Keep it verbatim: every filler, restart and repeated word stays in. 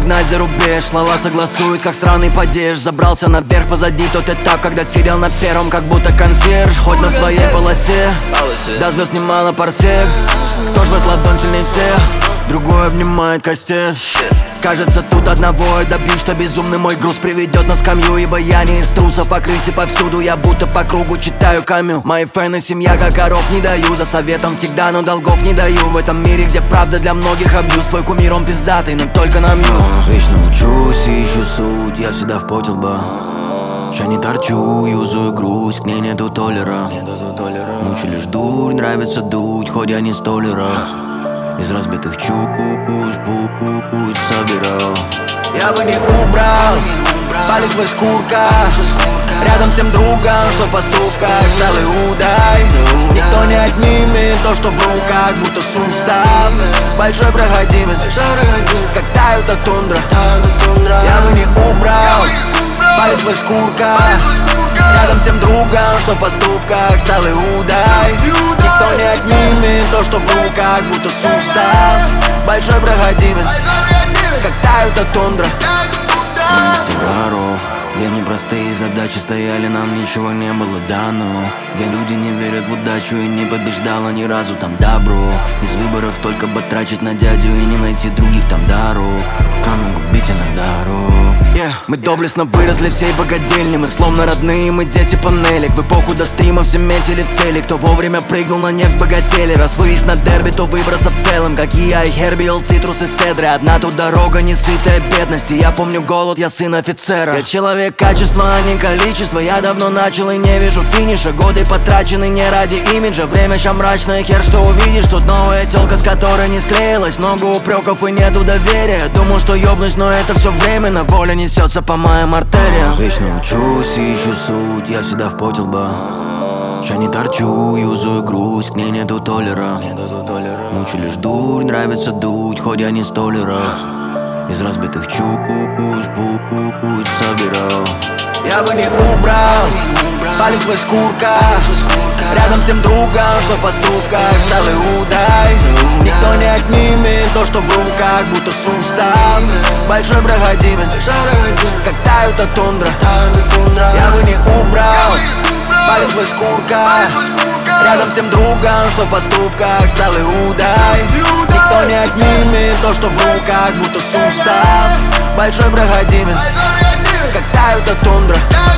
погнать за рубеж. Слова согласуют, как странный падеж. Забрался наверх, позади тот этап, когда сидел на первом, как будто консьерж. Хоть на своей полосе, до звезд немало парсек. Кто жмет ладонь сильнее всех, другой обнимает костей. Кажется, тут одного я добью, что безумный мой груз приведет на скамью. Ибо я не из трусов, а крыси повсюду. Я будто по кругу читаю Камю. Мои фэны, семья, как коров, не даю. За советом всегда, но долгов не даю. В этом мире, где правда для многих абьюз. Твой кумир, он пиздатый, но только на мью. Вечно учусь и ищу суть, я всегда в поте лба. Ща не торчу, юзаю грусть, к ней нету толера. Мучу лишь дурь, нравится дуть, хоть я не столера. Из разбитых чувств путь собирал. Я бы не убрал палец в шкурка. Рядом с тем другом, что в поступках стал Иудой. Никто не отнимет то, что в руках, будто сустав. Большой проходимец, как тают от тундра. Я бы не убрал палец в шкурка. Рядом с тем другом, что в поступках стал Иудой. Никто не отнимет то, что в руках, будто сустав. Большой проходимец, как тают от тундра. На месте воров, где непростые задачи стояли, нам ничего не было дано. Где люди не верят в удачу и не побеждала ни разу там добро. Из выборов только батрачить на дядю и не найти других там дорог. Камень губительных дорог. Yeah. Мы доблестно выросли всей богадельни. Мы словно родные, мы дети панелек. В эпоху до стрима все метили в теле. Кто вовремя прыгнул на нефть богатели. Раз выезд на дерби, то выбраться в целом. Как и я, и Хербиол, цитрус и цедры. Одна тут дорога, не сытая бедности. Я помню голод, я сын офицера. Я человек качества, а не количества. Я давно начал и не вижу финиша. Годы потрачены не ради имиджа. Время ща мрачное, хер что увидишь. Тут новая тёлка, с которой не склеилась. Много упреков и нету доверия. Думал, что ёбнусь, но это все временно. Воля несется по моим артериям. Вечно учусь и ищу суть, я всегда в поте лба. Ща не торчу, юзаю грусть, к ней нету толера. Мучу лишь дурь, нравится дуть, хоть я не столера. Из разбитых чувств путь собирал. Я бы не убрал палец в шкурка. Рядом с тем другом, что в поступках стал Иудой. Никто не отнимет то, что в руках, будто сустав. Большой проходимец, как тают от тундра. Я бы не убрал палец в шкурка. Рядом с тем другом, что в поступках стал Иудой. Никто не отнимет то, что в руках, будто сустав. Большой проходимец, как тают от тундра.